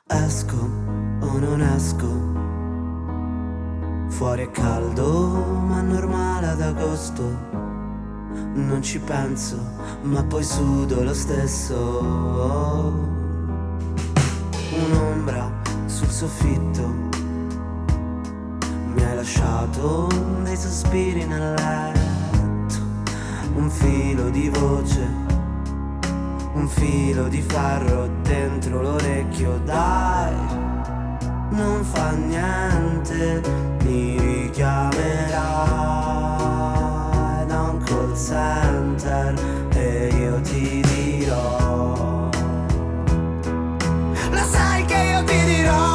Esco o non esco, fuori è caldo ma normale ad agosto. Non ci penso ma poi sudo lo stesso. Un'ombra sul soffitto, mi hai lasciato dei sospiri nel letto. Un filo di voce, un filo di ferro dentro l'orecchio. Dai, non fa niente, mi richiamerai da un call center e io ti dirò, lo sai che io ti dirò.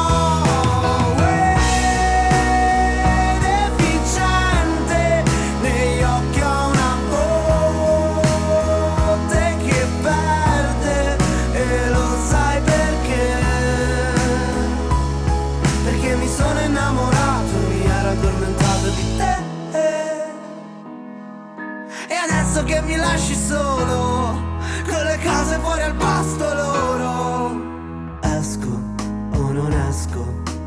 Che mi lasci solo con le case fuori al pasto loro. Esco o non esco,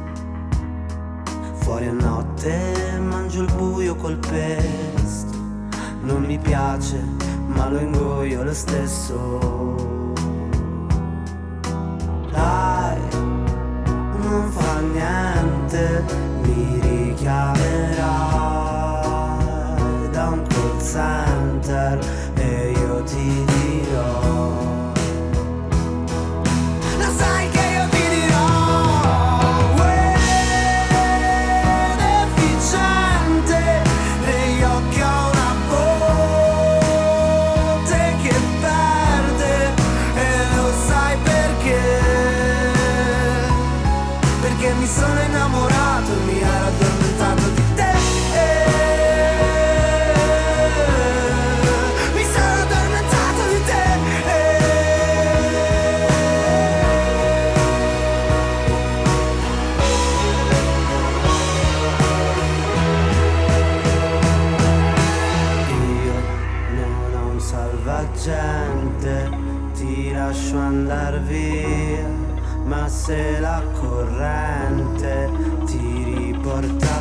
fuori a notte mangio il buio col pesto. Non mi piace ma lo ingoio lo stesso. Dai, non fa niente, mi richiamerai da un call center e io ti dirò, lo sai che io ti dirò. Deficiente, negli occhi ho una botte che perde e lo sai perché? Perché mi sono innamorato, mi ero addormentato di te. Gente, ti lascio andar via, ma se la corrente ti riporta